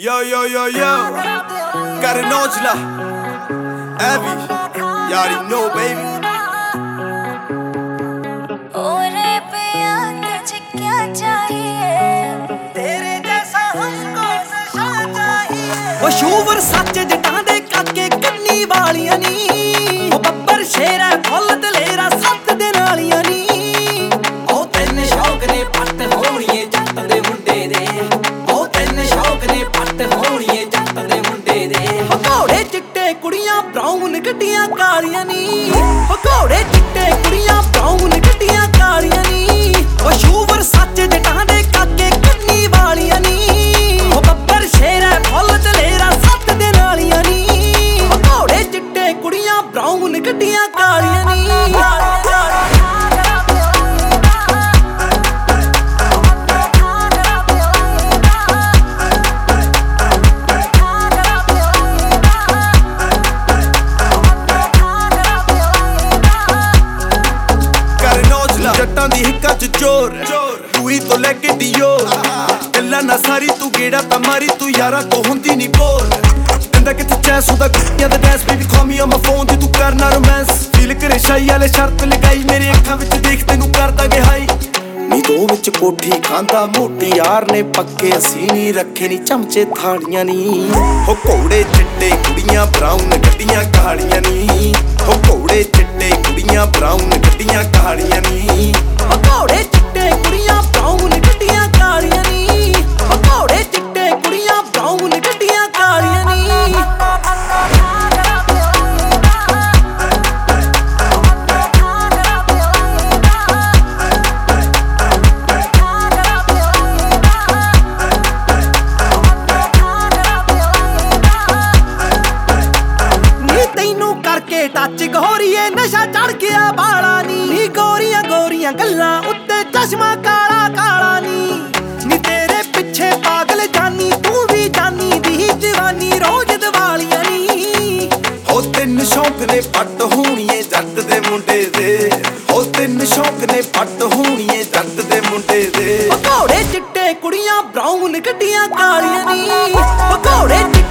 Yo, yo, yo, yo. Got an Angela. Abby. You already know, baby. ओरे पिया तुझे क्या चाहिए तेरे जैसा हमको नशा चाहिए वो शूवर सच जटां दे काके कन्नी वालियां नी ओ बब्बर शेर है फुल दलेरा सत्त दे नालियां नी ओ तिन शौक ने पट होणीए जट दे मुंडे दे ओ तिन शौक ने पट होणीए जट दे मुंडे दे ओ घोड़े चिट्टे कुड़ियां ब्राउन गड्डियां कालियां नी ओ घोड़े चिट्टे कुड़ियां ब्राउन गड्डियां कालियां नी ओ शूवर सच जटां दे काके कन्नी वालियां नी ओ बब्बर शेर है फुल दलेरा सत्त दे नालियां नी ओ घोड़े चिट्टे कुड़ियां ब्राउन गड्डियां कालियां नी जट्टां दी हिक्कां च चोर दूई तो लैके डियोर गल्लां ना सारी तू गेड़ा तां मारी तू यारा को हुंदी नी बोल दिंदा कित्थे चैस हुंदा गुੱਟੀਆਂ ਦਾ dance baby call me on my phone ਤੇ ਤੂੰ ਕਰਨਾ ਰੋਮਾਂਸ ਫੀਲ ਕਰੇ ਸ਼ਾਈ ਵਾਲੇ ਸ਼ਰਤ ਲਗਾਈ ਮੇਰੇ ਅੱਖਾਂ ਵਿੱਚ ਦੇਖ ਤੈਨੂੰ ਕਰਦਾ ਗੇ ਹਾਈ ਨੀ ਦੋ ਵਿੱਚ ਕੋਠੀ ਖਾਂਦਾ ਮੋਟੀ ਯਾਰ ਨੇ ਪੱਕੇ ਅਸੀਂ ਨਹੀਂ ਰੱਖੇ ਨੀ ਚਮਚੇ ਥਾਲੀਆਂ ਨੀ ਹੋ ਘੋੜੇ ਚਿੱਟੇ ਕੁੜੀਆਂ ਬਰਾਊਨ ਗੱਡੀਆਂ ਕਾਲੀਆਂ ਨੀ ਹੋ ਘੋੜੇ ਚਿੱਟੇ ਕੁੜੀਆਂ ਬਰਾਊਨ ਗੱਡੀਆਂ ਕਾਲੀਆਂ ਨੀ ओ घोड़े चिट्टे कुड़ियां ब्राउन गड्डियां कालियां नी ओ घोड़े चिट्टे कुड़ियां ब्राउन गड्डियां कालियां नी करके टच गोरीए नशा चढ़ गया बाला नी गोरियां गोरियां गल्लां उत्ते चश्मा काला काला नी तेरे पिछे पागल जानी तू भी जानी दी जवानी रोज दिवालियां नी हो तिन शौक ने पट होणीए जट दे मुंडे दे हो तिन शौक ने पट होणीए जट दे मुंडे दे घोड़े चिट्टे कुड़ियां ब्राउन गड्डियां कालियां नी घोड़े